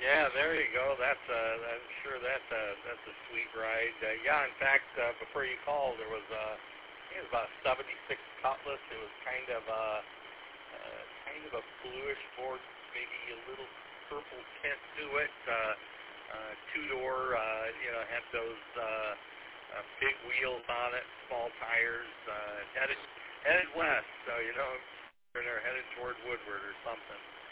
Yeah, there you go. I'm sure that's a sweet ride. Yeah, in fact, before you called, there was I think it was about 76 Cutlass. It was kind of a bluish board, maybe a little purple tint to it. Two-door, had those big wheels on it, small tires. Headed west, so they're headed toward Woodward or something.